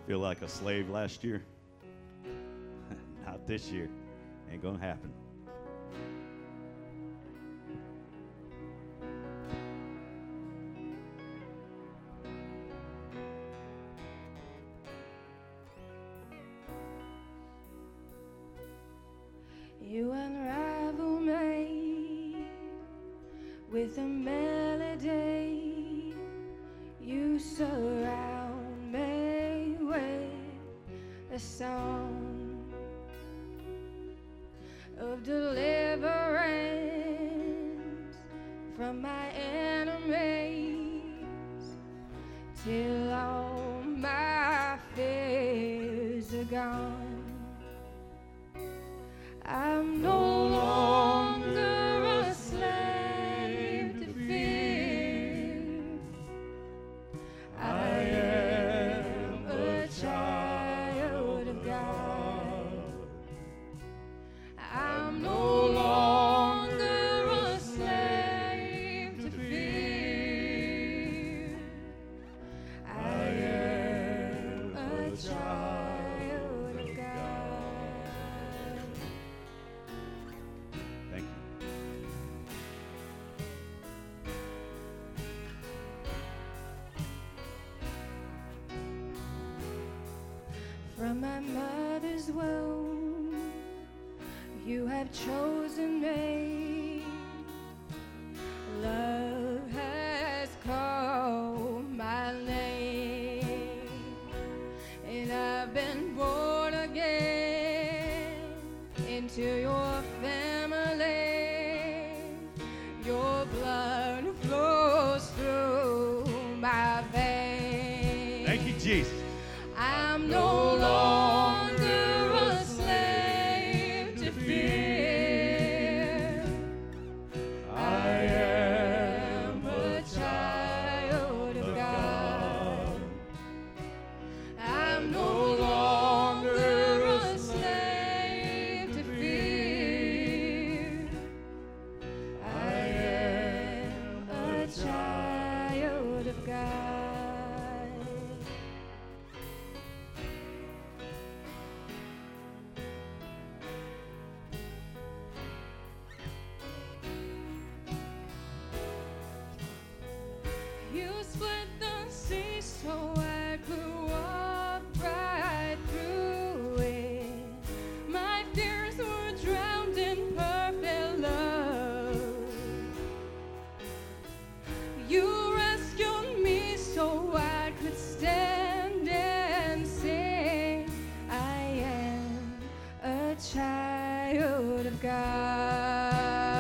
Feel like a slave last year? Not this year. Ain't gonna happen. You unravel me with a melody. You surround me with a song of deliverance from my enemies till all my fears are gone. I'm no longer a slave to fear. I am a child of God. I'm no longer a slave to fear. I am a child of God. Thank you. From my mother's womb, you have chosen me. Love has called my name, and I've been born again into your family. Your blood flows through my veins. Thank you, Jesus. I'm no longer a slave to fear. I am a child of God. I'm no longer a slave to fear. I am a child of God. You split the sea so I could walk right through it. My fears were drowned in perfect love. You rescued me so I could stand and sing. I am a child of God.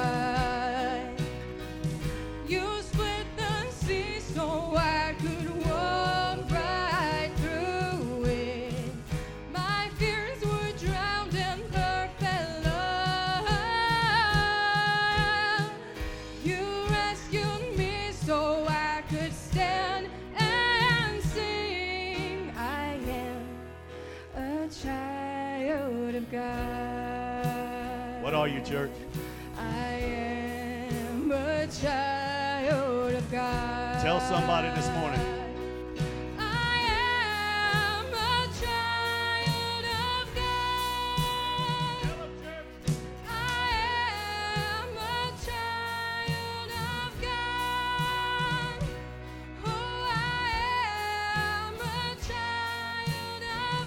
You split the sea so I could walk right through it. My fears were drowned in perfect love. You rescued me so I could stand and sing. I am a child of God. What are you, church? I am a child of God. Tell somebody this morning. I am a child of God. I am a child of God. Oh, I am a child of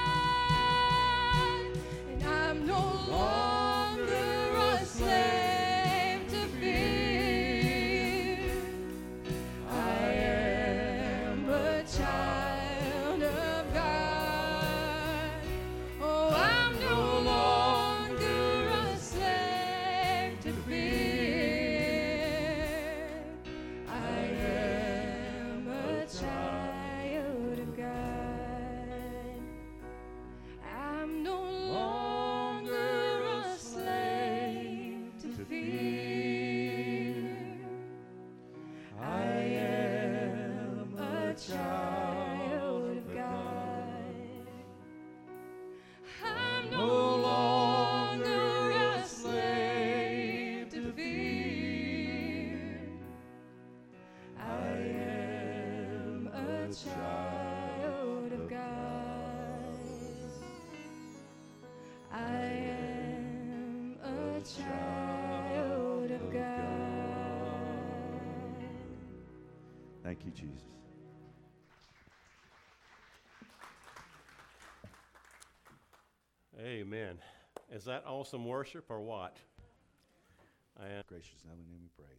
God. And I'm no longer a slave to fear. I am a child of God. Oh, I'm no longer a slave to fear. I am a child of God. I'm no longer a slave to fear. I am a child of God. I'm no longer a slave to fear. I am a child of God. Thank you, Jesus. Amen. Is that awesome worship or what? Gracious, now in name we pray.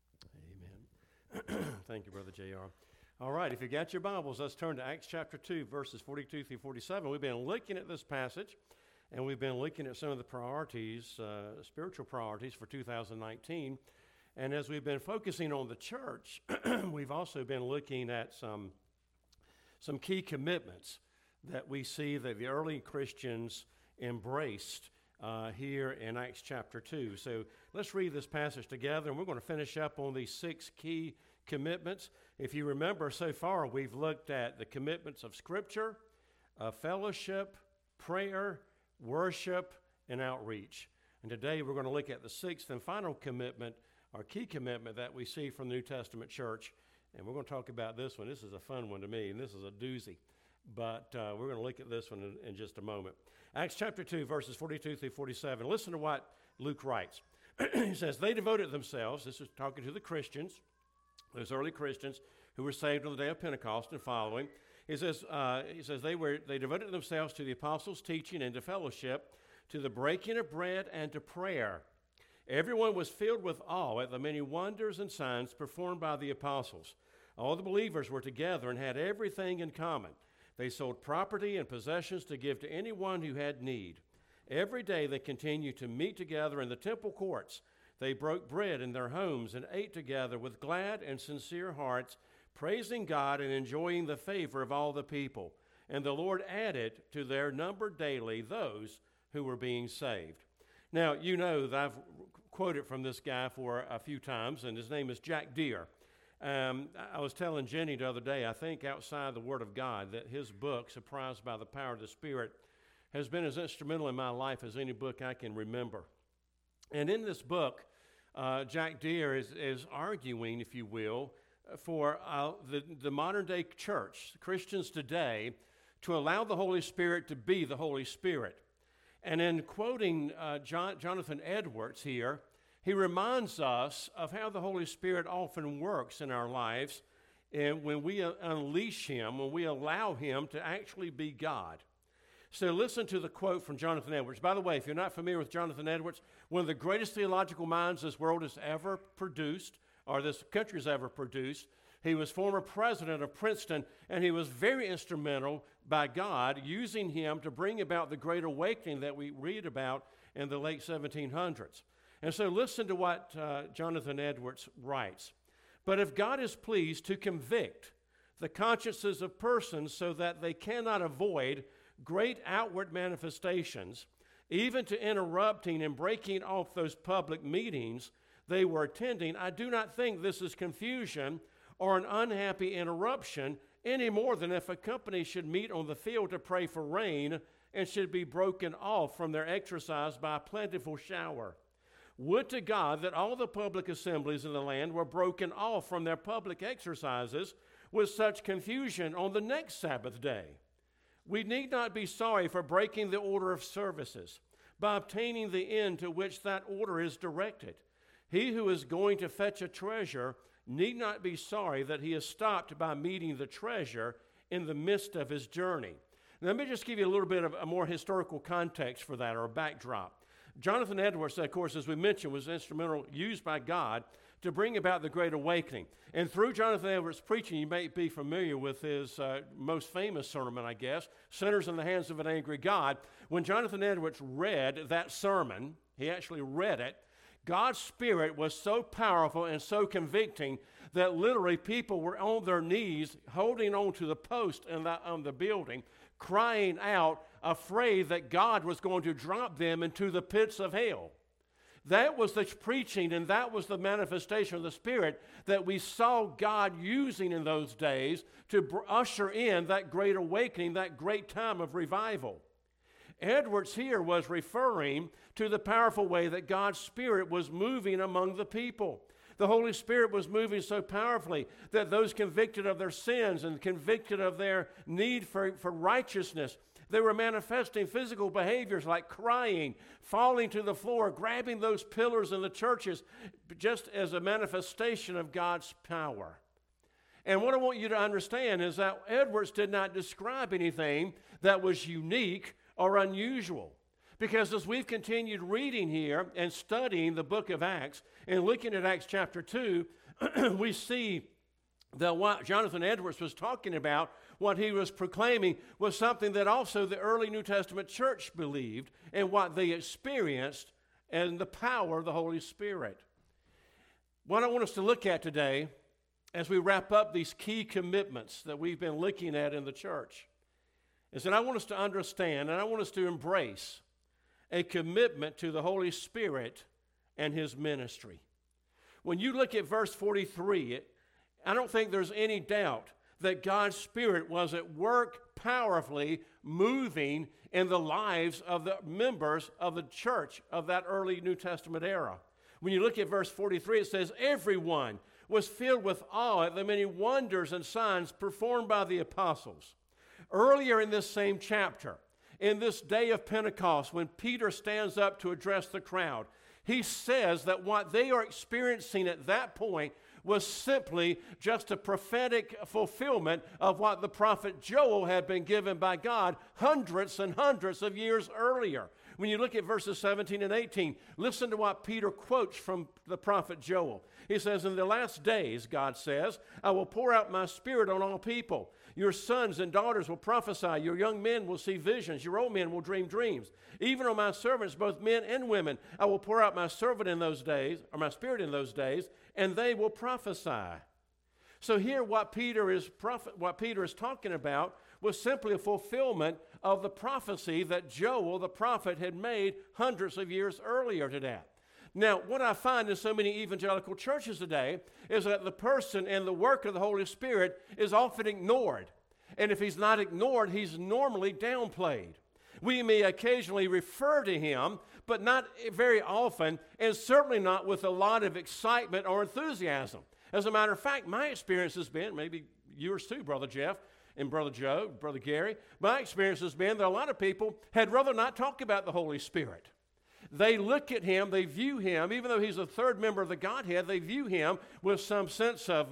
Amen. Amen. Thank you, Brother JR. All right, if you got your Bibles, let's turn to Acts chapter 2, verses 42 through 47. We've been looking at this passage, and we've been looking at some of the priorities, spiritual priorities for 2019. And as we've been focusing on the church, we've also been looking at some key commitments that we see that the early Christians embraced here in Acts chapter 2. So let's read this passage together, and we're going to finish up on these 6 key commitments. If you remember, so far we've looked at the commitments of Scripture, fellowship, prayer, worship, and outreach. And today we're going to look at the 6th and final commitment, our key commitment that we see from the New Testament church. And we're going to talk about this one. This is a fun one to me, and this is a doozy. But we're going to look at this one in just a moment. Acts chapter 2, verses 42 through 47. Listen to what Luke writes. He says, they devoted themselves, this is talking to the Christians, those early Christians who were saved on the day of Pentecost and following. He says they devoted themselves to the apostles' teaching and to fellowship, to the breaking of bread and to prayer. Everyone was filled with awe at the many wonders and signs performed by the apostles. All the believers were together and had everything in common. They sold property and possessions to give to anyone who had need. Every day they continued to meet together in the temple courts. They broke bread in their homes and ate together with glad and sincere hearts, praising God and enjoying the favor of all the people. And the Lord added to their number daily those who were being saved. Now, you know that I've quoted from this guy for a few times, and his name is Jack Deere. I was telling Jenny the other day, I think outside the Word of God, that his book, Surprised by the Power of the Spirit, has been as instrumental in my life as any book I can remember. And in this book, Jack Deere is arguing, if you will, for the modern-day church, Christians today, to allow the Holy Spirit to be the Holy Spirit. And in quoting Jonathan Edwards here, he reminds us of how the Holy Spirit often works in our lives, and when we unleash Him, when we allow Him to actually be God. So listen to the quote from Jonathan Edwards. By the way, if you're not familiar with Jonathan Edwards, one of the greatest theological minds this world has ever produced, or this country has ever produced. He was former president of Princeton, and he was very instrumental by God using him to bring about the great awakening that we read about in the late 1700s. And so listen to what Jonathan Edwards writes. But if God is pleased to convict the consciences of persons so that they cannot avoid great outward manifestations, even to interrupting and breaking off those public meetings they were attending, I do not think this is confusion or an unhappy interruption any more than if a company should meet on the field to pray for rain and should be broken off from their exercise by a plentiful shower. Would to God that all the public assemblies in the land were broken off from their public exercises with such confusion on the next Sabbath day. We need not be sorry for breaking the order of services by obtaining the end to which that order is directed. He who is going to fetch a treasure need not be sorry that he is stopped by meeting the treasure in the midst of his journey. Let me just give you a little bit of a more historical context for that, or a backdrop. Jonathan Edwards, of course, as we mentioned, was instrumental, used by God to bring about the Great Awakening. And through Jonathan Edwards' preaching, you may be familiar with his most famous sermon, I guess, Sinners in the Hands of an Angry God. When Jonathan Edwards read that sermon, he actually read it, God's Spirit was so powerful and so convicting that literally people were on their knees holding on to the post on the building, crying out, afraid that God was going to drop them into the pits of hell. That was the preaching, and that was the manifestation of the Spirit that we saw God using in those days to usher in that great awakening, that great time of revival. Edwards here was referring to the powerful way that God's Spirit was moving among the people. The Holy Spirit was moving so powerfully that those convicted of their sins and convicted of their need for righteousness, they were manifesting physical behaviors like crying, falling to the floor, grabbing those pillars in the churches, just as a manifestation of God's power. And what I want you to understand is that Edwards did not describe anything that was unique or unusual. Because as we've continued reading here and studying the book of Acts and looking at Acts chapter 2, we see that what Jonathan Edwards was talking about, what he was proclaiming, was something that also the early New Testament church believed and what they experienced and the power of the Holy Spirit. What I want us to look at today as we wrap up these key commitments that we've been looking at in the church is that I want us to understand and I want us to embrace a commitment to the Holy Spirit and His ministry. When you look at verse 43, I don't think there's any doubt that God's Spirit was at work powerfully moving in the lives of the members of the church of that early New Testament era. When you look at verse 43, it says, everyone was filled with awe at the many wonders and signs performed by the apostles. Earlier in this same chapter, in this day of Pentecost, when Peter stands up to address the crowd, he says that what they are experiencing at that point was simply just a prophetic fulfillment of what the prophet Joel had been given by God hundreds and hundreds of years earlier. When you look at verses 17 and 18, listen to what Peter quotes from the prophet Joel. He says, in the last days, God says, I will pour out my Spirit on all people. Your sons and daughters will prophesy. Your young men will see visions. Your old men will dream dreams. Even on my servants, both men and women, I will pour out my servant in those days, or my Spirit in those days, and they will prophesy. So here what Peter is talking about was simply a fulfillment of the prophecy that Joel, the prophet, had made hundreds of years earlier to that. Now, what I find in so many evangelical churches today is that the person and the work of the Holy Spirit is often ignored. And if he's not ignored, he's normally downplayed. We may occasionally refer to him, but not very often, and certainly not with a lot of excitement or enthusiasm. As a matter of fact, my experience has been, maybe yours too, Brother Jeff and Brother Joe, Brother Gary, my experience has been that a lot of people had rather not talk about the Holy Spirit. They look at him, they view him, even though he's a third member of the Godhead, they view him with some sense of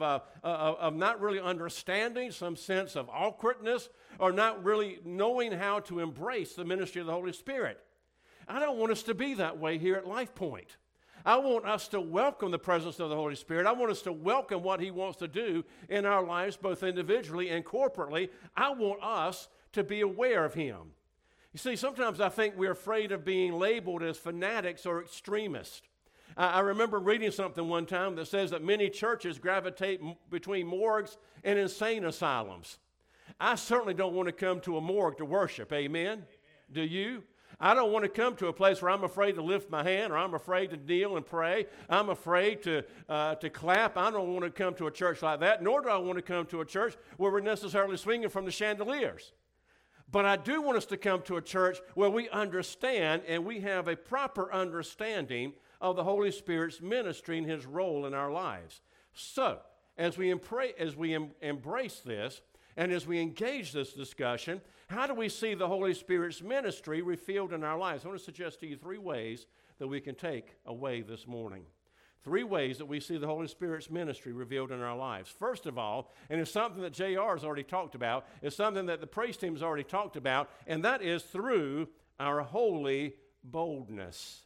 not really understanding, some sense of awkwardness, or not really knowing how to embrace the ministry of the Holy Spirit. I don't want us to be that way here at Life Point. I want us to welcome the presence of the Holy Spirit. I want us to welcome what He wants to do in our lives, both individually and corporately. I want us to be aware of Him. You see, sometimes I think we're afraid of being labeled as fanatics or extremists. I remember reading something one time that says that many churches gravitate between morgues and insane asylums. I certainly don't want to come to a morgue to worship, amen? Do you? I don't want to come to a place where I'm afraid to lift my hand or I'm afraid to kneel and pray. I'm afraid to clap. I don't want to come to a church like that, nor do I want to come to a church where we're necessarily swinging from the chandeliers. But I do want us to come to a church where we understand and we have a proper understanding of the Holy Spirit's ministry and His role in our lives. So, as we embrace this and as we engage this discussion, how do we see the Holy Spirit's ministry revealed in our lives? I want to suggest to you 3 ways that we can take away this morning. 3 ways that we see the Holy Spirit's ministry revealed in our lives. First of all, and it's something that JR has already talked about, it's something that the praise team has already talked about, and that is through our holy boldness.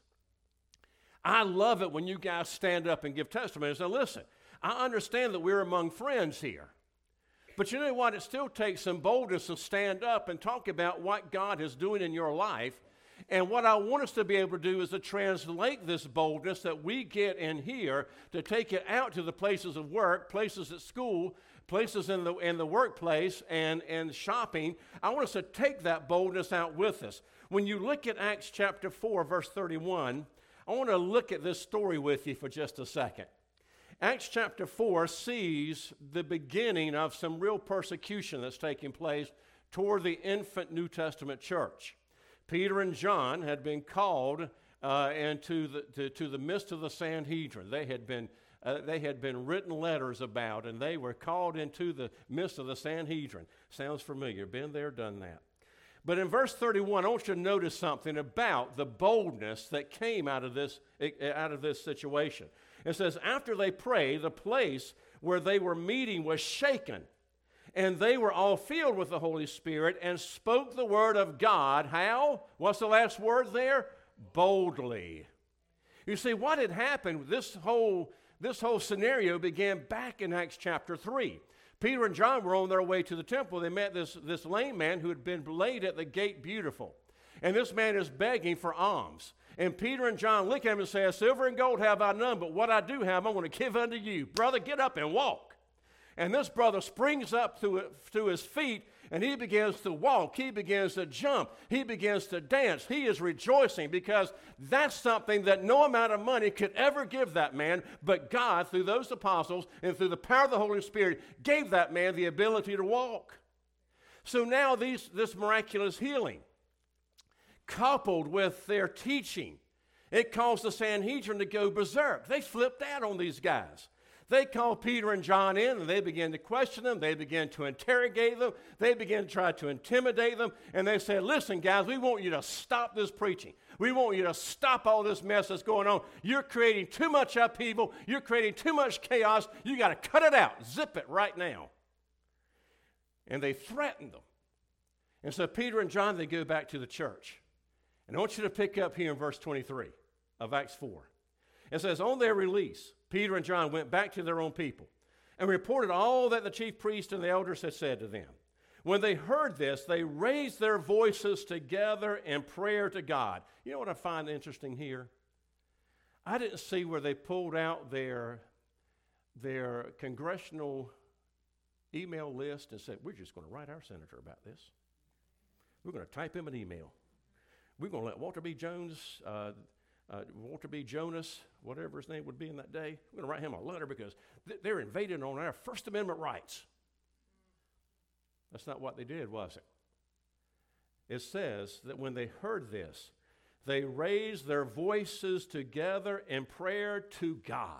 I love it when you guys stand up and give testimony and say, listen, I understand that we're among friends here. But you know what? It still takes some boldness to stand up and talk about what God is doing in your life. And what I want us to be able to do is to translate this boldness that we get in here to take it out to the places of work, places at school, places in the workplace and shopping. I want us to take that boldness out with us. When you look at Acts chapter 4, verse 31, I want to look at this story with you for just a second. Acts chapter 4 sees the beginning of some real persecution that's taking place toward the infant New Testament church. Peter and John had been called into the midst of the Sanhedrin. They had been written letters about, and they were called into the midst of the Sanhedrin. Sounds familiar. Been there, done that. But in verse 31, I want you to notice something about the boldness that came out of this situation. It says, after they prayed, the place where they were meeting was shaken, and they were all filled with the Holy Spirit and spoke the word of God. How? What's the last word there? Boldly. You see, what had happened, this whole scenario began back in Acts chapter 3. Peter and John were on their way to the temple. They met this lame man who had been laid at the gate beautiful. And this man is begging for alms. And Peter and John look at him and say, silver and gold have I none, but what I do have I'm going to give unto you. Brother, get up and walk. And this brother springs up to his feet, and he begins to walk. He begins to jump. He begins to dance. He is rejoicing because that's something that no amount of money could ever give that man, but God, through those apostles and through the power of the Holy Spirit, gave that man the ability to walk. So now this miraculous healing, coupled with their teaching, it caused the Sanhedrin to go berserk. They flipped out on these guys. They called Peter and John in, and they began to question them. They began to interrogate them. They began to try to intimidate them. And they said, listen, guys, we want you to stop this preaching. We want you to stop all this mess that's going on. You're creating too much upheaval. You're creating too much chaos. You got to cut it out. Zip it right now. And they threatened them. And so Peter and John, they go back to the church. And I want you to pick up here in verse 23 of Acts 4. It says, on their release, Peter and John went back to their own people and reported all that the chief priest and the elders had said to them. When they heard this, they raised their voices together in prayer to God. You know what I find interesting here? I didn't see where they pulled out their congressional email list and said, we're just going to write our senator about this. We're going to type him an email. We're going to let Walter B. Jones, Walter B. Jonas, whatever his name would be in that day, we're going to write him a letter because they're invading on our First Amendment rights. That's not what they did, was it? It says that when they heard this, they raised their voices together in prayer to God.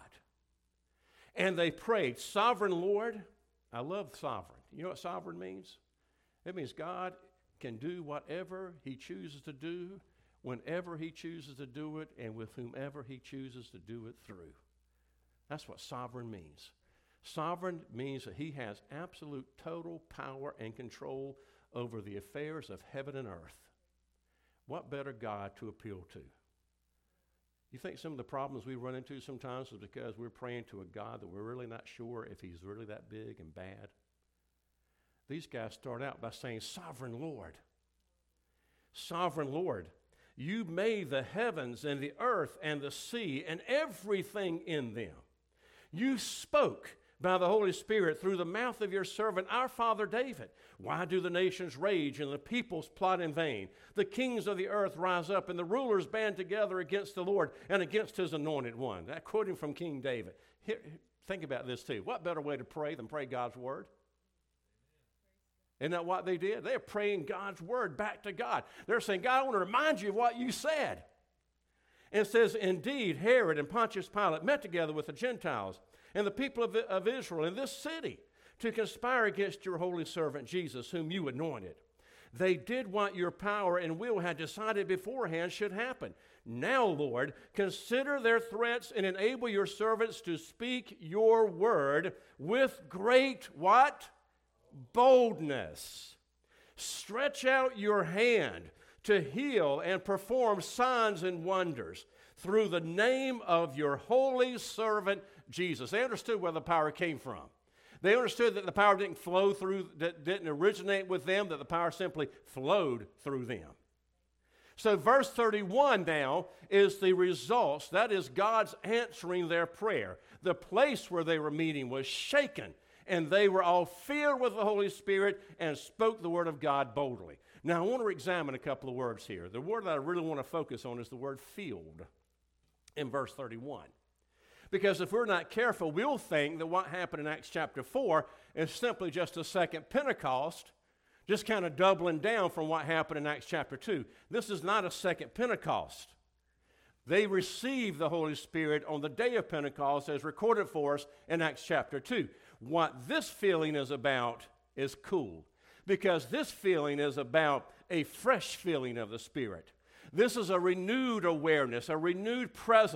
And they prayed, Sovereign Lord, I love sovereign. You know what sovereign means? It means God can do whatever he chooses to do, whenever he chooses to do it, and with whomever he chooses to do it through. That's what sovereign means. Sovereign means that he has absolute total power and control over the affairs of heaven and earth. What better God to appeal to? You think some of the problems we run into sometimes is because we're praying to a God that we're really not sure if he's really that big and bad? These guys start out by saying, Sovereign Lord. Sovereign Lord, you made the heavens and the earth and the sea and everything in them. You spoke by the Holy Spirit through the mouth of your servant, our father David. Why do the nations rage and the peoples plot in vain? The kings of the earth rise up and the rulers band together against the Lord and against his anointed one. That quoting from King David. Here, think about this too. What better way to pray than pray God's word? Isn't that what they did? They're praying God's word back to God. They're saying, God, I want to remind you of what you said. And it says, indeed, Herod and Pontius Pilate met together with the Gentiles and the people of Israel in this city to conspire against your holy servant Jesus, whom you anointed. They did what your power and will had decided beforehand should happen. Now, Lord, consider their threats and enable your servants to speak your word with great what? Boldness. Stretch out your hand to heal and perform signs and wonders through the name of your holy servant Jesus. They understood where the power came from. They understood that the power didn't flow through, that didn't originate with them, that the power simply flowed through them. So verse 31 now is the results. That is God's answering their prayer. The place where they were meeting was shaken, and they were all filled with the Holy Spirit and spoke the word of God boldly. Now, I want to examine a couple of words here. The word that I really want to focus on is the word filled in verse 31. Because if we're not careful, we'll think that what happened in Acts chapter 4 is simply just a second Pentecost, just kind of doubling down from what happened in Acts chapter 2. This is not a second Pentecost. They received the Holy Spirit on the day of Pentecost as recorded for us in Acts chapter 2. What this feeling is about is cool, because this feeling is about a fresh feeling of the Spirit. This is a renewed awareness, a renewed presence,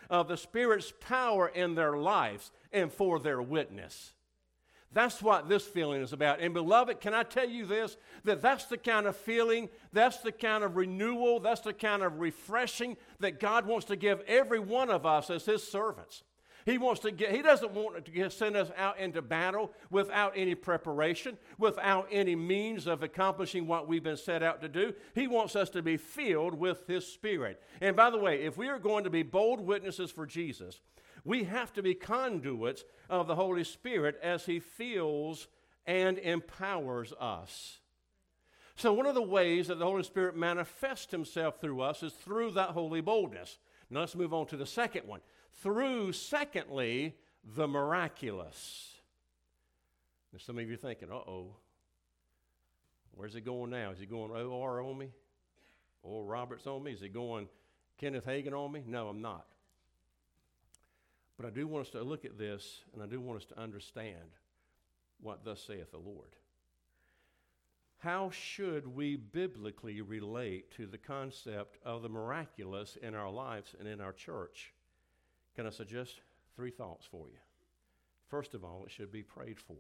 of the Spirit's power in their lives and for their witness. That's what this feeling is about. And beloved, can I tell you this? That's the kind of feeling, that's the kind of renewal, that's the kind of refreshing that God wants to give every one of us as His servants. He doesn't want to send us out into battle without any preparation, without any means of accomplishing what we've been set out to do. He wants us to be filled with His Spirit. And by the way, if we are going to be bold witnesses for Jesus, we have to be conduits of the Holy Spirit as He fills and empowers us. So one of the ways that the Holy Spirit manifests Himself through us is through that holy boldness. Now let's move on to the second one. Through, secondly, the miraculous. And some of you are thinking, uh-oh, where's he going now? Is he going O.R. on me? Or Roberts on me? Is he going Kenneth Hagin on me? No, I'm not. But I do want us to look at this, and I do want us to understand what thus saith the Lord. How should we biblically relate to the concept of the miraculous in our lives and in our church? Can I suggest 3 thoughts for you? First of all, it should be prayed for.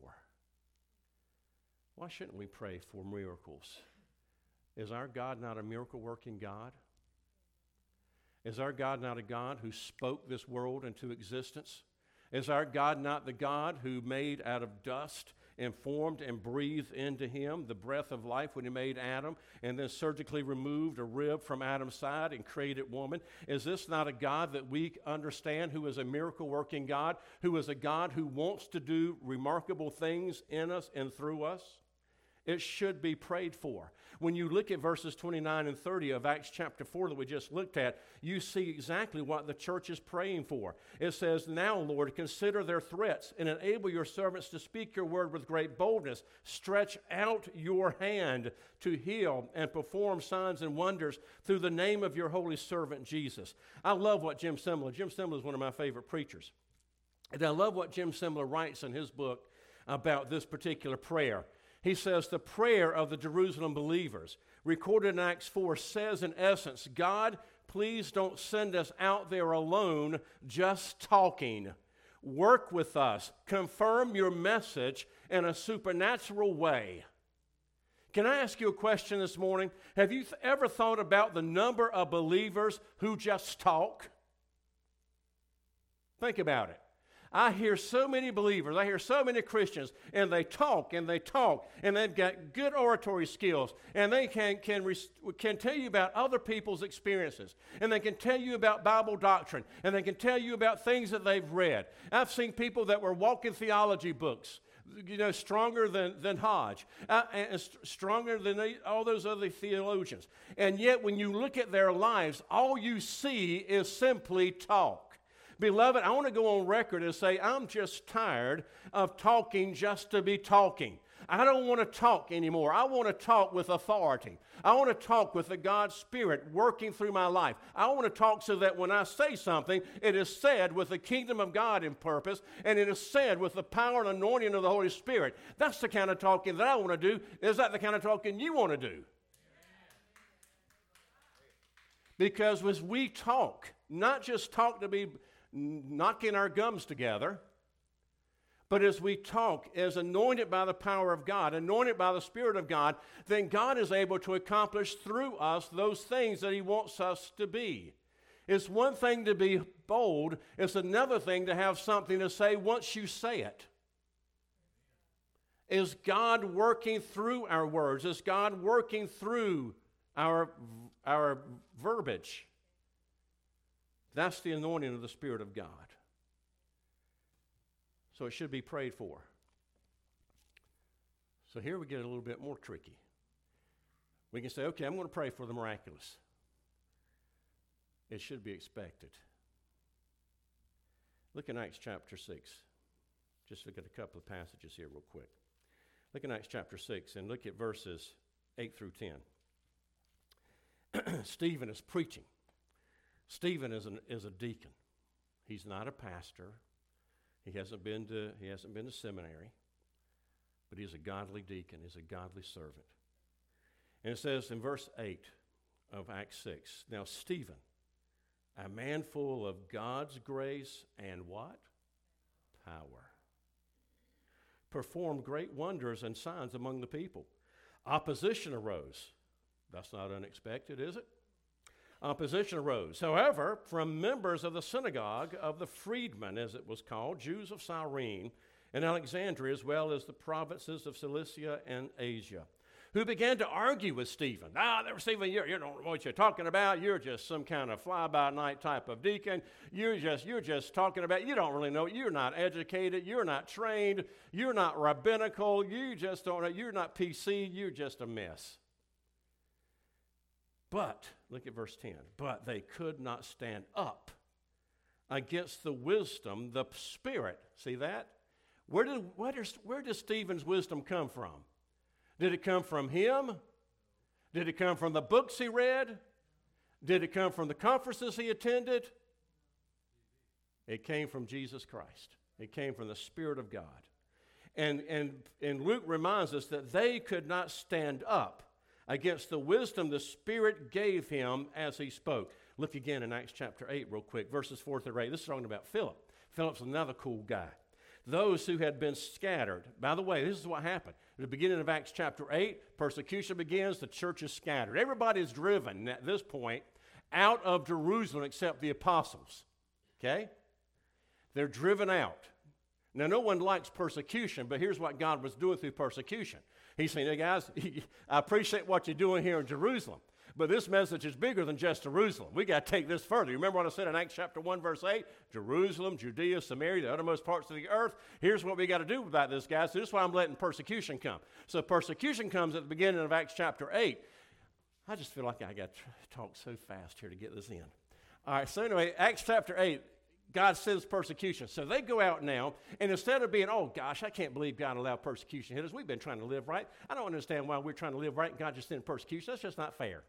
Why shouldn't we pray for miracles? Is our God not a miracle-working God? Is our God not a God who spoke this world into existence? Is our God not the God who made out of dust and formed and breathed into him the breath of life when He made Adam, and then surgically removed a rib from Adam's side and created woman? Is this not a God that we understand, who is a miracle-working God, who is a God who wants to do remarkable things in us and through us? It should be prayed for. When you look at verses 29 and 30 of Acts chapter 4 that we just looked at, you see exactly what the church is praying for. It says, "Now, Lord, consider their threats and enable your servants to speak your word with great boldness. Stretch out your hand to heal and perform signs and wonders through the name of your holy servant Jesus." I love what Jim Semler is one of my favorite preachers. And I love what Jim Semler writes in his book about this particular prayer. He says, the prayer of the Jerusalem believers, recorded in Acts 4, says in essence, God, please don't send us out there alone just talking. Work with us. Confirm your message in a supernatural way. Can I ask you a question this morning? Have you ever thought about the number of believers who just talk? Think about it. I hear so many believers, I hear so many Christians, and they talk, and they've got good oratory skills, and they can tell you about other people's experiences, and they can tell you about Bible doctrine, and they can tell you about things that they've read. I've seen people that were walking theology books, stronger than Hodge, and stronger than all those other theologians. And yet, when you look at their lives, all you see is simply talk. Beloved, I want to go on record and say I'm just tired of talking just to be talking. I don't want to talk anymore. I want to talk with authority. I want to talk with the God Spirit working through my life. I want to talk so that when I say something, it is said with the kingdom of God in purpose, and it is said with the power and anointing of the Holy Spirit. That's the kind of talking that I want to do. Is that the kind of talking you want to do? Because as we talk, not just talk to be knocking our gums together, but as we talk, as anointed by the power of God, anointed by the Spirit of God, then God is able to accomplish through us those things that He wants us to be. It's one thing to be bold, it's another thing to have something to say once you say it. Is God working through our words? Is God working through our verbiage? That's the anointing of the Spirit of God. So it should be prayed for. So here we get a little bit more tricky. We can say, okay, I'm going to pray for the miraculous. It should be expected. Look in Acts chapter 6. Just look at a couple of passages here real quick. Look in Acts chapter 6 and look at verses 8 through 10. Stephen is preaching. Stephen is a deacon. He's not a pastor. He hasn't been to seminary, but he's a godly deacon. He's a godly servant. And it says in verse 8 of Acts 6, now Stephen, A man full of God's grace and what? Power. Performed great wonders and signs among the people. Opposition arose. That's not unexpected, is it? Opposition arose, however, from members of the synagogue of the freedmen, as it was called, Jews of Cyrene and Alexandria, as well as the provinces of Cilicia and Asia, who began to argue with Stephen. Stephen, you don't know what you're talking about. You're just some kind of fly-by-night type of deacon. You're just talking about, you don't really know. You're not educated. You're not trained. You're not rabbinical. You just don't know. You're not PC. You're just a mess. But, look at verse 10, but they could not stand up against the wisdom, the Spirit. See that? Where does Stephen's wisdom come from? Did it come from him? Did it come from the books he read? Did it come from the conferences he attended? It came from Jesus Christ. It came from the Spirit of God. And Luke reminds us that they could not stand up against the wisdom the Spirit gave him as he spoke. Look again in Acts chapter 8 real quick, verses 4 through 8. This is talking about Philip. Philip's another cool guy. Those who had been scattered. By the way, this is what happened. At the beginning of Acts chapter 8, persecution begins, the church is scattered. Everybody is driven at this point out of Jerusalem except the apostles. Okay? They're driven out. Now, no one likes persecution, but here's what God was doing through persecution. He's saying, hey guys, I appreciate what you're doing here in Jerusalem, but this message is bigger than just Jerusalem. We got to take this further. You remember what I said in Acts chapter 1, verse 8? Jerusalem, Judea, Samaria, the uttermost parts of the earth. Here's what we got to do about this, guys. So this is why I'm letting persecution come. So persecution comes at the beginning of Acts chapter 8. I just feel like I got to talk so fast here to get this in. All right, so anyway, Acts chapter 8. God sends persecution. So they go out now, and instead of being, oh gosh, I can't believe God allowed persecution to hit us. We've been trying to live right. I don't understand why we're trying to live right and God just sent persecution. That's just not fair.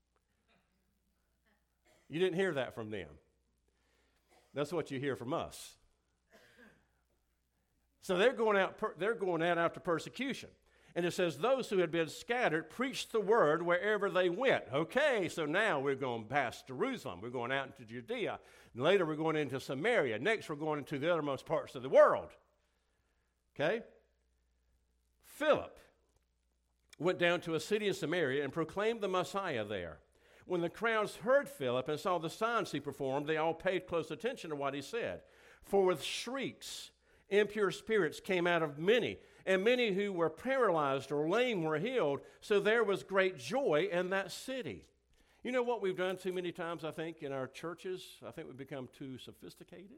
You didn't hear that from them. That's what you hear from us. So they're going out after persecution. And it says, those who had been scattered preached the word wherever they went. Okay, so now we're going past Jerusalem. We're going out into Judea. And later we're going into Samaria. Next we're going into the uttermost parts of the world. Okay? Philip went down to a city in Samaria and proclaimed the Messiah there. When the crowds heard Philip and saw the signs he performed, they all paid close attention to what he said. For with shrieks, impure spirits came out of many, and many who were paralyzed or lame were healed, so there was great joy in that city. You know what we've done too many times, I think, in our churches? I think we've become too sophisticated.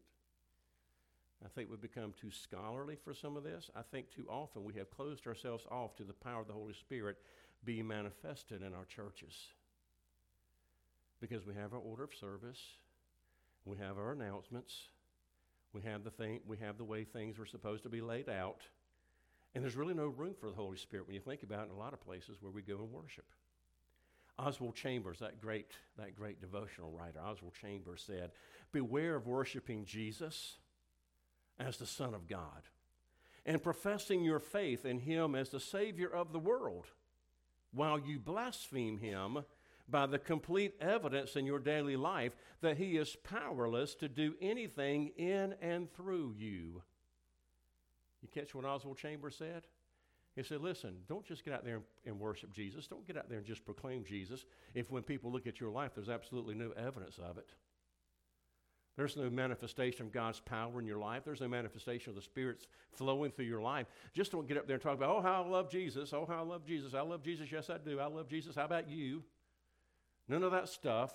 I think we've become too scholarly for some of this. I think too often we have closed ourselves off to the power of the Holy Spirit being manifested in our churches. Because we have our order of service, we have our announcements, we have the way things are supposed to be laid out, and there's really no room for the Holy Spirit when you think about it in a lot of places where we go and worship. Oswald Chambers, that great devotional writer, Oswald Chambers said, beware of worshiping Jesus as the Son of God and professing your faith in him as the Savior of the world while you blaspheme him by the complete evidence in your daily life that he is powerless to do anything in and through you. You catch what Oswald Chambers said? He said, listen, don't just get out there and worship Jesus. Don't get out there and just proclaim Jesus if when people look at your life, there's absolutely no evidence of it. There's no manifestation of God's power in your life. There's no manifestation of the Spirit's flowing through your life. Just don't get up there and talk about, oh, how I love Jesus. Oh, how I love Jesus. I love Jesus. Yes, I do. I love Jesus. How about you? None of that stuff.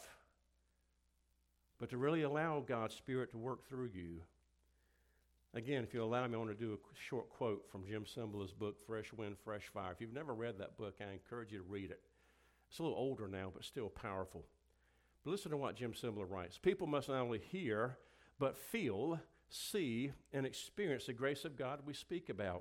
But to really allow God's Spirit to work through you. Again, if you'll allow me, I want to do a short quote from Jim Cymbala's book, Fresh Wind, Fresh Fire. If you've never read that book, I encourage you to read it. It's a little older now, but still powerful. But listen to what Jim Cymbala writes. People must not only hear, but feel, see, and experience the grace of God we speak about.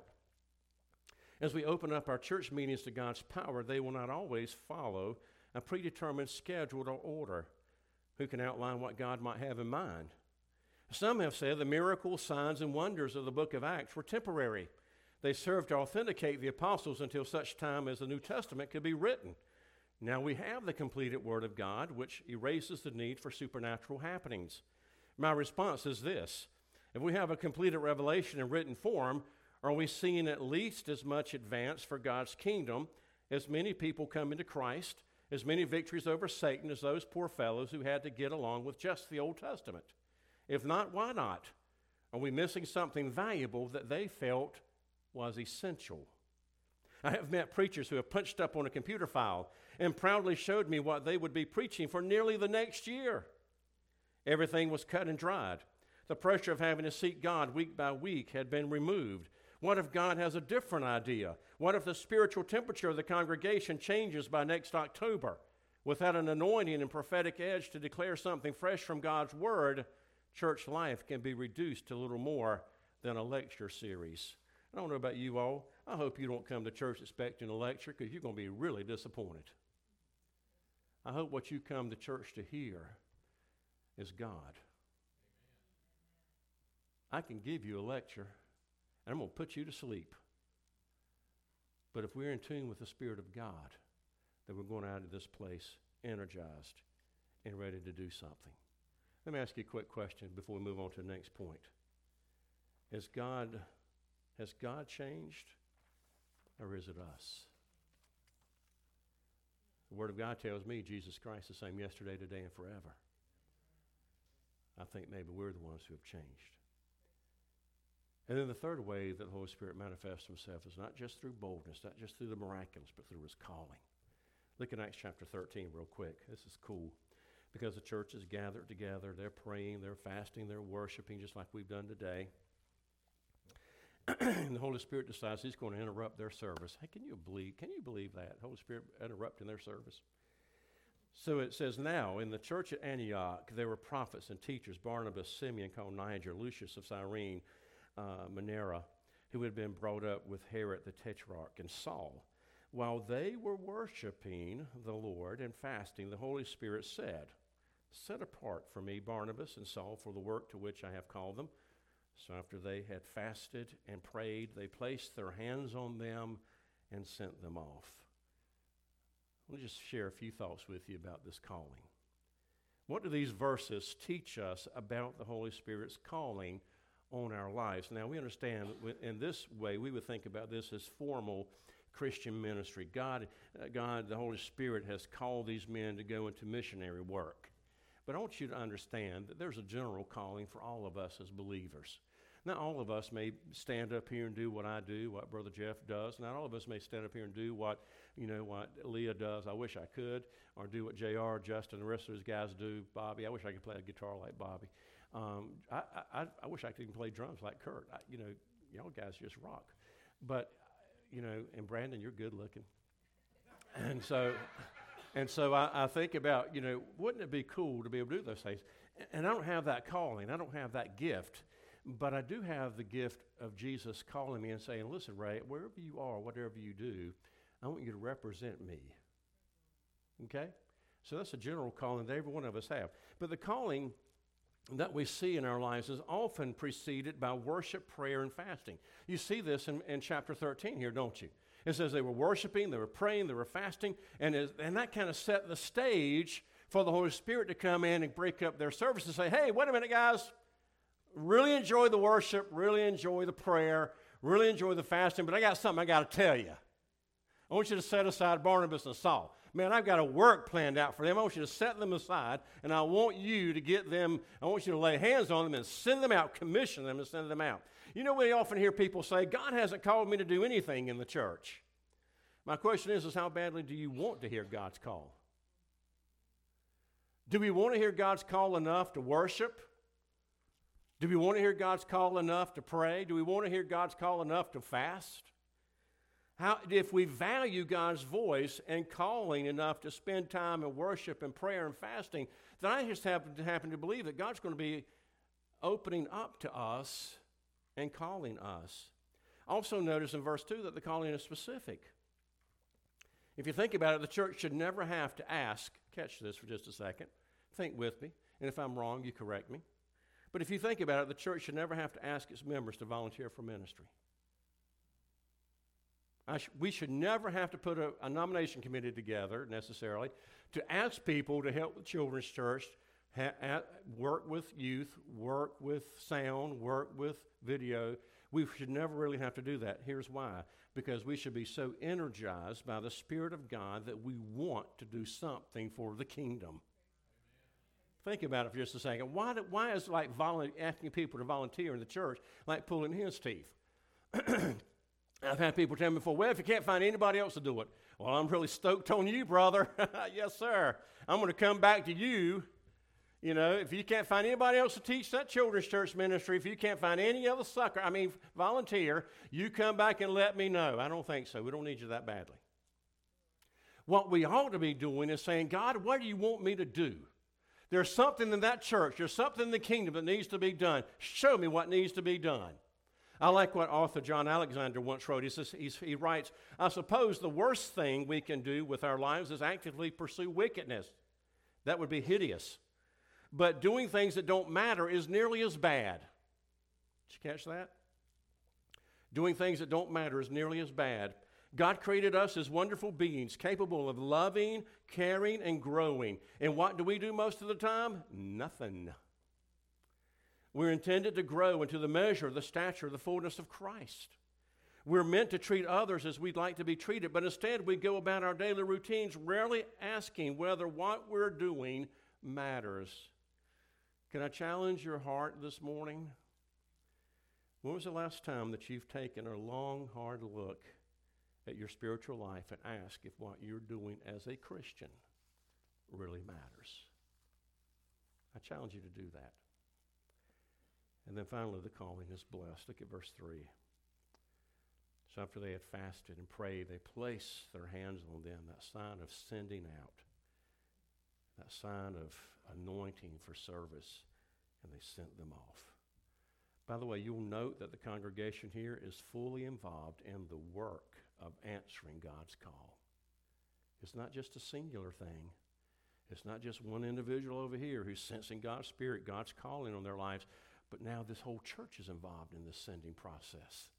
As we open up our church meetings to God's power, they will not always follow a predetermined schedule or order. Who can outline what God might have in mind? Some have said the miracles, signs, and wonders of the book of Acts were temporary. They served to authenticate the apostles until such time as the New Testament could be written. Now we have the completed Word of God, which erases the need for supernatural happenings. My response is this: if we have a completed revelation in written form, are we seeing at least as much advance for God's kingdom, as many people come into Christ, as many victories over Satan as those poor fellows who had to get along with just the Old Testament? If not, why not? Are we missing something valuable that they felt was essential? I have met preachers who have punched up on a computer file and proudly showed me what they would be preaching for nearly the next year. Everything was cut and dried. The pressure of having to seek God week by week had been removed. What if God has a different idea? What if the spiritual temperature of the congregation changes by next October? Without an anointing and prophetic edge to declare something fresh from God's Word, church life can be reduced to little more than a lecture series. I don't know about you all. I hope you don't come to church expecting a lecture, because you're going to be really disappointed. I hope what you come to church to hear is God. I can give you a lecture, and I'm going to put you to sleep. But if we're in tune with the Spirit of God, then we're going out of this place energized and ready to do something. Let me ask you a quick question before we move on to the next point. Has God changed, or is it us? The Word of God tells me Jesus Christ is the same yesterday, today, and forever. I think maybe we're the ones who have changed. And then the third way that the Holy Spirit manifests himself is not just through boldness, not just through the miraculous, but through his calling. Look at Acts chapter 13 real quick. This is cool, because the church is gathered together. They're praying, they're fasting, they're worshiping, just like we've done today. And the Holy Spirit decides he's going to interrupt their service. Hey, can you believe that? Holy Spirit interrupting their service. So it says, now in the church at Antioch, there were prophets and teachers: Barnabas, Simeon called Niger, Lucius of Cyrene, Manasseh, who had been brought up with Herod the Tetrarch, and Saul. While they were worshiping the Lord and fasting, the Holy Spirit said, set apart for me Barnabas and Saul for the work to which I have called them. So after they had fasted and prayed, they placed their hands on them and sent them off. Let me just share a few thoughts with you about this calling. What do these verses teach us about the Holy Spirit's calling on our lives? Now, we understand in this way, we would think about this as formal Christian ministry. God, the Holy Spirit has called these men to go into missionary work. But I want you to understand that there's a general calling for all of us as believers. Not all of us may stand up here and do what I do, what Brother Jeff does. Not all of us may stand up here and do what Leah does. I wish I could. Or do what JR, Justin, and the rest of those guys do. Bobby, I wish I could play a guitar like Bobby. I wish I could even play drums like Kurt. Y'all guys just rock. But, and Brandon, you're good looking. And so I think about, wouldn't it be cool to be able to do those things? And I don't have that calling. I don't have that gift. But I do have the gift of Jesus calling me and saying, listen, Ray, wherever you are, whatever you do, I want you to represent me. Okay? So that's a general calling that every one of us have. But the calling that we see in our lives is often preceded by worship, prayer, and fasting. You see this in chapter 13 here, don't you? It says they were worshiping, they were praying, they were fasting, and that kind of set the stage for the Holy Spirit to come in and break up their service and say, hey, wait a minute, guys. Really enjoy the worship, really enjoy the prayer, really enjoy the fasting, but I got something I got to tell you. I want you to set aside Barnabas and Saul. Man, I've got a work planned out for them. I want you to set them aside, and I want you to get them, I want you to lay hands on them and send them out, commission them and send them out. We often hear people say, God hasn't called me to do anything in the church. My question is how badly do you want to hear God's call? Do we want to hear God's call enough to worship? Do we want to hear God's call enough to pray? Do we want to hear God's call enough to fast? If we value God's voice and calling enough to spend time in worship and prayer and fasting, then I just happen to believe that God's going to be opening up to us and calling us. Also notice in verse 2 that the calling is specific. If you think about it, the church should never have to ask. Catch this for just a second. Think with me. And if I'm wrong, you correct me. But if you think about it, the church should never have to ask its members to volunteer for ministry. We should never have to put a nomination committee together necessarily to ask people to help the children's church work with youth, work with sound, work with video. We should never really have to do that. Here's why. Because we should be so energized by the Spirit of God that we want to do something for the kingdom. Think about it for just a second. Why is like asking people to volunteer in the church like pulling his teeth? I've had people tell me before, well, if you can't find anybody else to do it, well, I'm really stoked on you, brother. Yes, sir. I'm going to come back to you. You know, if you can't find anybody else to teach that children's church ministry, if you can't find any other volunteer, you come back and let me know. I don't think so. We don't need you that badly. What we ought to be doing is saying, God, what do you want me to do? There's something in that church, there's something in the kingdom that needs to be done. Show me what needs to be done. I like what author John Alexander once wrote. He writes, I suppose the worst thing we can do with our lives is actively pursue wickedness. That would be hideous. But doing things that don't matter is nearly as bad. Did you catch that? Doing things that don't matter is nearly as bad. God created us as wonderful beings, capable of loving, caring, and growing. And what do we do most of the time? Nothing. We're intended to grow into the measure, the stature, the fullness of Christ. We're meant to treat others as we'd like to be treated, but instead we go about our daily routines rarely asking whether what we're doing matters. Can I challenge your heart this morning? When was the last time that you've taken a long, hard look at your spiritual life and asked if what you're doing as a Christian really matters? I challenge you to do that. And then finally, the calling is blessed. Look at verse 3. So after they had fasted and prayed, they placed their hands on them, that sign of sending out, that sign of anointing for service, and they sent them off. By the way, you'll note that the congregation here is fully involved in the work of answering God's call. It's not just a singular thing. It's not just one individual over here who's sensing God's Spirit, God's calling on their lives, but now this whole church is involved in this sending process.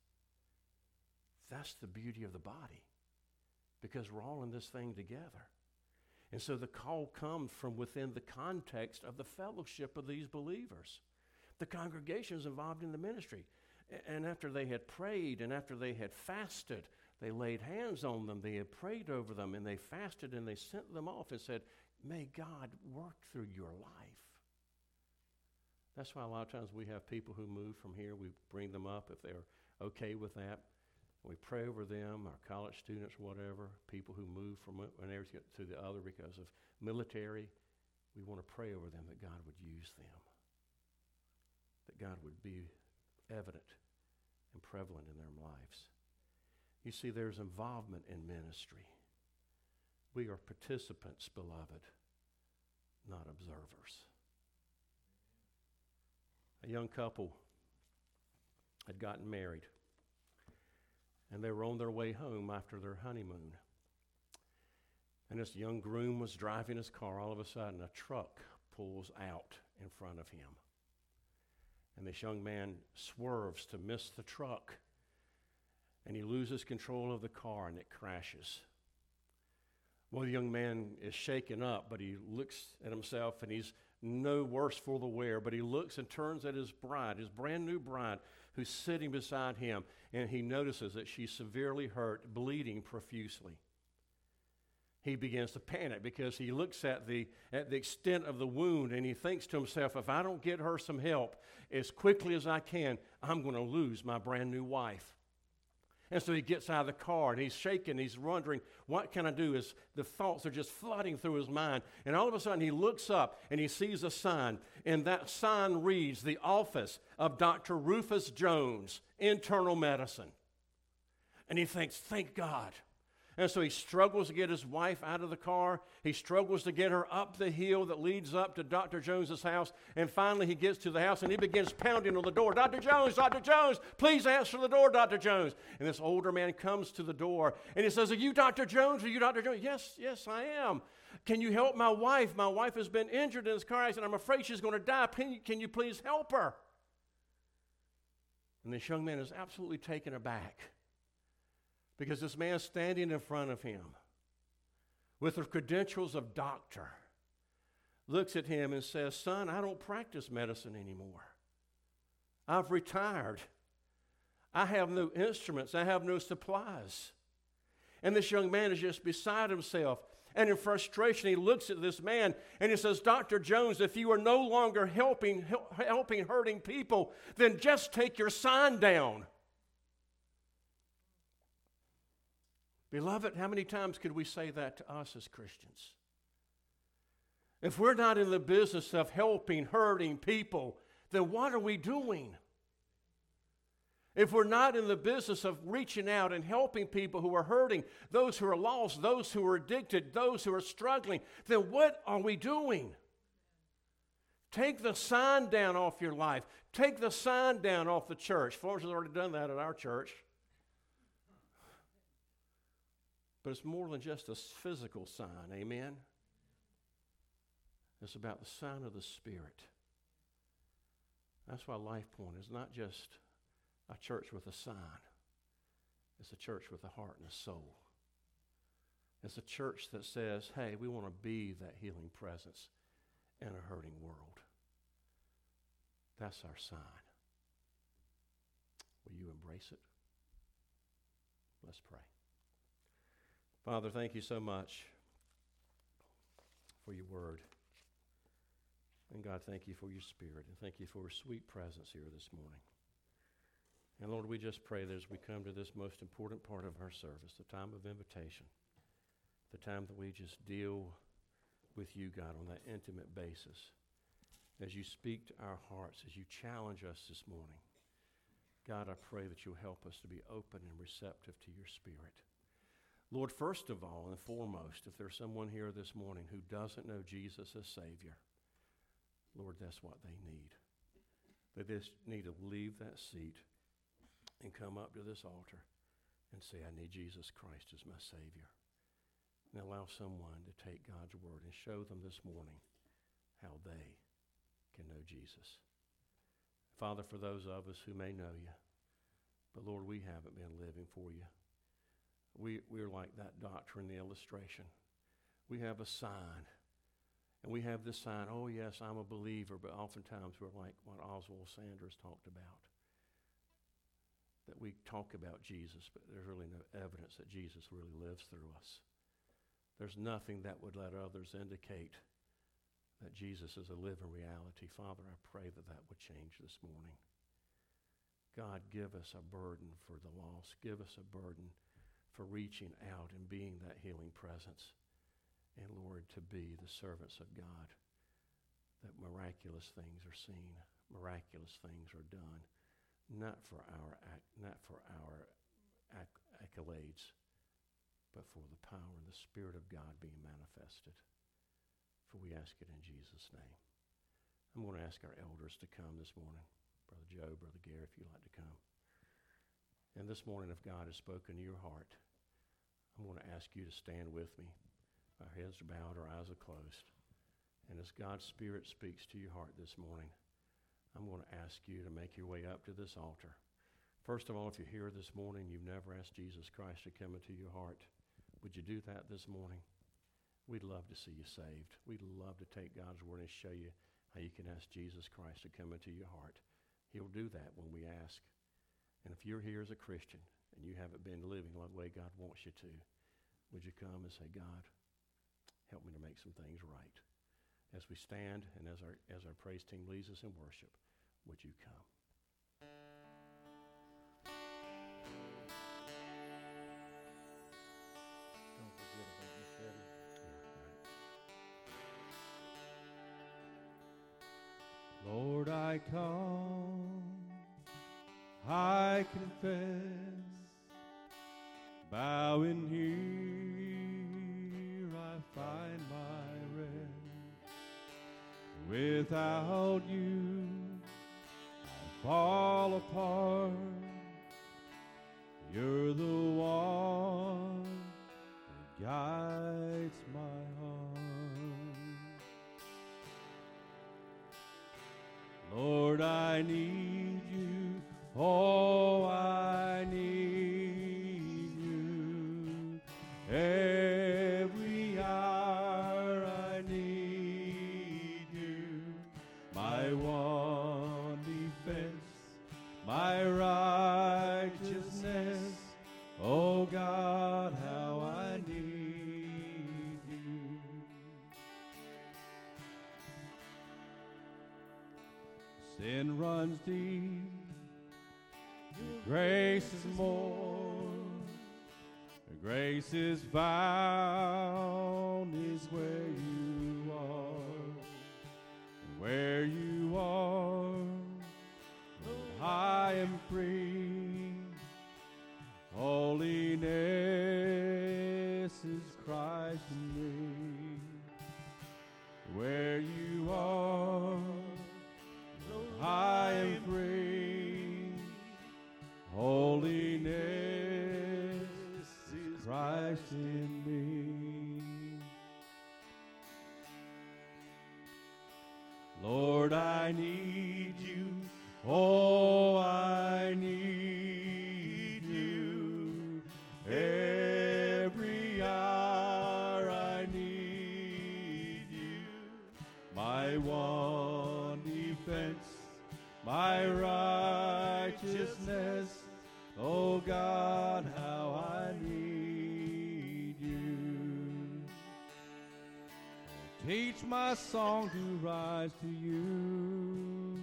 That's the beauty of the body, because we're all in this thing together. And so the call comes from within the context of the fellowship of these believers. The congregation is involved in the ministry. And after they had prayed and after they had fasted, they laid hands on them, they had prayed over them, and they fasted and they sent them off and said, may God work through your life. That's why a lot of times we have people who move from here. We bring them up if they're okay with that. We pray over them, our college students, whatever, people who move from one area to the other because of military. We want to pray over them that God would use them, that God would be evident and prevalent in their lives. You see, there's involvement in ministry. We are participants, beloved, not observers. A young couple had gotten married, and they were on their way home after their honeymoon. And this young groom was driving his car. All of a sudden, a truck pulls out in front of him. And this young man swerves to miss the truck, and he loses control of the car, and it crashes. Well, the young man is shaken up, but he looks at himself, and he's no worse for the wear, but he looks and turns at his bride, his brand new bride, who's sitting beside him, and he notices that she's severely hurt, bleeding profusely. He begins to panic because he looks at the extent of the wound, and he thinks to himself, if I don't get her some help as quickly as I can, I'm going to lose my brand new wife. And so he gets out of the car, and he's shaking. He's wondering, what can I do? The thoughts are just flooding through his mind. And all of a sudden, he looks up, and he sees a sign. And that sign reads, the office of Dr. Rufus Jones, internal medicine. And he thinks, thank God. And so he struggles to get his wife out of the car. He struggles to get her up the hill that leads up to Dr. Jones's house. And finally, he gets to the house, and he begins pounding on the door. Dr. Jones, please answer the door, Dr. Jones. And this older man comes to the door, and he says, are you Dr. Jones? Are you Dr. Jones? Yes, I am. Can you help my wife? My wife has been injured in this car accident. I'm afraid she's going to die. Can you please help her? And this young man is absolutely taken aback, Because this man standing in front of him with the credentials of doctor looks at him and says, son, I don't practice medicine anymore. I've retired. I have no instruments. I have no supplies. And this young man is just beside himself. And in frustration, he looks at this man and he says, Dr. Jones, if you are no longer helping hurting people, then just take your sign down. Beloved, how many times could we say that to us as Christians? If we're not in the business of helping hurting people, then what are we doing? If we're not in the business of reaching out and helping people who are hurting, those who are lost, those who are addicted, those who are struggling, then what are we doing? Take the sign down off your life. Take the sign down off the church. Florence has already done that at our church. But it's more than just a physical sign, amen? It's about the sign of the Spirit. That's why Life Point is not just a church with a sign. It's a church with a heart and a soul. It's a church that says, hey, we want to be that healing presence in a hurting world. That's our sign. Will you embrace it? Let's pray. Father, thank you so much for your word. And God, thank you for your Spirit. And thank you for your sweet presence here this morning. And Lord, we just pray that as we come to this most important part of our service, the time of invitation, the time that we just deal with you, God, on that intimate basis, as you speak to our hearts, as you challenge us this morning, God, I pray that you'll help us to be open and receptive to your Spirit. Lord, first of all and foremost, if there's someone here this morning who doesn't know Jesus as Savior, Lord, that's what they need. They just need to leave that seat and come up to this altar and say, I need Jesus Christ as my Savior. And allow someone to take God's word and show them this morning how they can know Jesus. Father, for those of us who may know you, but Lord, we haven't been living for you. We're like that doctor in the illustration. We have a sign. And we have this sign, oh yes, I'm a believer, but oftentimes we're like what Oswald Sanders talked about. That we talk about Jesus, but there's really no evidence that Jesus really lives through us. There's nothing that would let others indicate that Jesus is a living reality. Father, I pray that that would change this morning. God, give us a burden for the lost. Give us a burden for reaching out and being that healing presence. And Lord, to be the servants of God, that miraculous things are seen, miraculous things are done, not for our accolades, but for the power and the Spirit of God being manifested. For we ask it in Jesus' name. I'm going to ask our elders to come this morning. Brother Joe, Brother Gary, if you'd like to come. And this morning, if God has spoken to your heart, I'm going to ask you to stand with me. Our heads are bowed, our eyes are closed. And as God's Spirit speaks to your heart this morning, I'm going to ask you to make your way up to this altar. First of all, if you're here this morning, you've never asked Jesus Christ to come into your heart, would you do that this morning? We'd love to see you saved. We'd love to take God's word and show you how you can ask Jesus Christ to come into your heart. He'll do that when we ask. And if you're here as a Christian and you haven't been living the way God wants you to, would you come and say, God, help me to make some things right? As we stand and as our praise team leads us in worship, would you come? Don't forget about Miss Betty. Lord, I come, I confess, bowing here I find my rest. Without you, I fall apart. You're the one that guides my heart. Lord, I need you. Oh, I need you. sin runs deep, your grace is more. Your grace is found is where you are. Where you are, I am free. Holiness is Christ in me. Where you are, I am free. Holiness is Christ in me. Lord, I need you. Oh, I need you. Every hour I need you. My one defense, my righteousness. Oh God, how I need you. Teach my song to rise to you.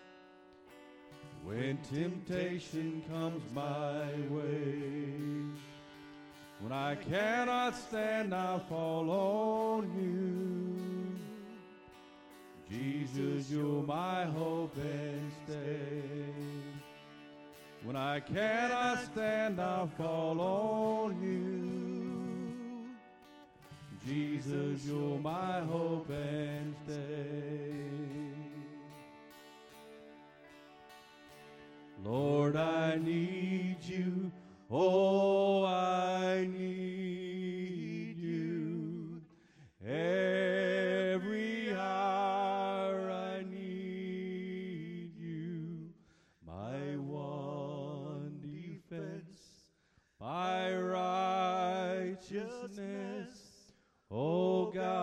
When temptation comes my way, when I cannot stand, I fall on you. Jesus, you're my hope and stay. When I cannot stand, I fall on you. Jesus, you're my hope and stay. Lord, I need you. Oh, I need you. Every hour I need you. My one defense, my righteousness. Oh, God.